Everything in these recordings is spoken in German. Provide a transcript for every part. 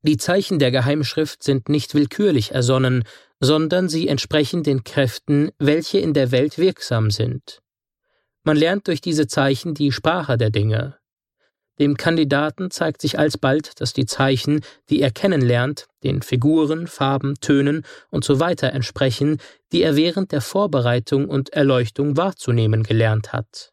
Die Zeichen der Geheimschrift sind nicht willkürlich ersonnen, sondern sie entsprechen den Kräften, welche in der Welt wirksam sind. Man lernt durch diese Zeichen die Sprache der Dinge. Dem Kandidaten zeigt sich alsbald, dass die Zeichen, die er kennenlernt, den Figuren, Farben, Tönen usw. entsprechen, die er während der Vorbereitung und Erleuchtung wahrzunehmen gelernt hat.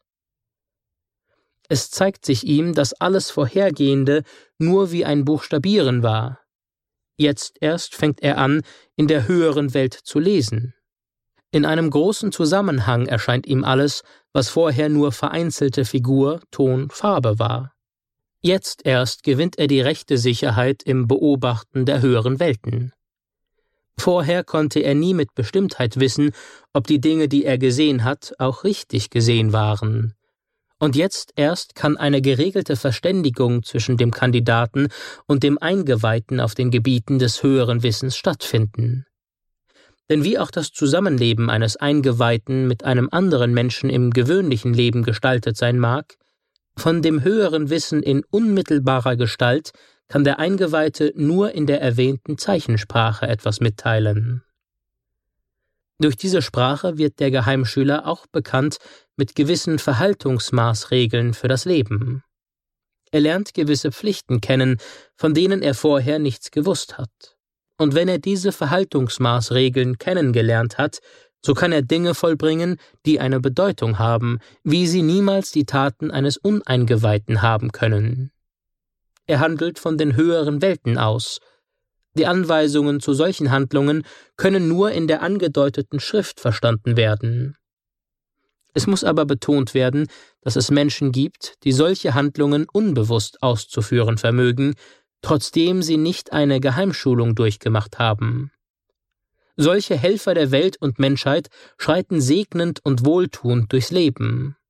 Es zeigt sich ihm, dass alles Vorhergehende nur wie ein Buchstabieren war. Jetzt erst fängt er an, in der höheren Welt zu lesen. In einem großen Zusammenhang erscheint ihm alles, was vorher nur vereinzelte Figur, Ton, Farbe war. Jetzt erst gewinnt er die rechte Sicherheit im Beobachten der höheren Welten. Vorher konnte er nie mit Bestimmtheit wissen, ob die Dinge, die er gesehen hat, auch richtig gesehen waren. Und jetzt erst kann eine geregelte Verständigung zwischen dem Kandidaten und dem Eingeweihten auf den Gebieten des höheren Wissens stattfinden. Denn wie auch das Zusammenleben eines Eingeweihten mit einem anderen Menschen im gewöhnlichen Leben gestaltet sein mag, von dem höheren Wissen in unmittelbarer Gestalt kann der Eingeweihte nur in der erwähnten Zeichensprache etwas mitteilen. Durch diese Sprache wird der Geheimschüler auch bekannt mit gewissen Verhaltungsmaßregeln für das Leben. Er lernt gewisse Pflichten kennen, von denen er vorher nichts gewusst hat. Und wenn er diese Verhaltungsmaßregeln kennengelernt hat, so kann er Dinge vollbringen, die eine Bedeutung haben, wie sie niemals die Taten eines Uneingeweihten haben können. Er handelt von den höheren Welten aus. Die Anweisungen zu solchen Handlungen können nur in der angedeuteten Schrift verstanden werden. Es muss aber betont werden, dass es Menschen gibt, die solche Handlungen unbewusst auszuführen vermögen, trotzdem sie nicht eine Geheimschulung durchgemacht haben. Solche Helfer der Welt und Menschheit schreiten segnend und wohltuend durchs Leben.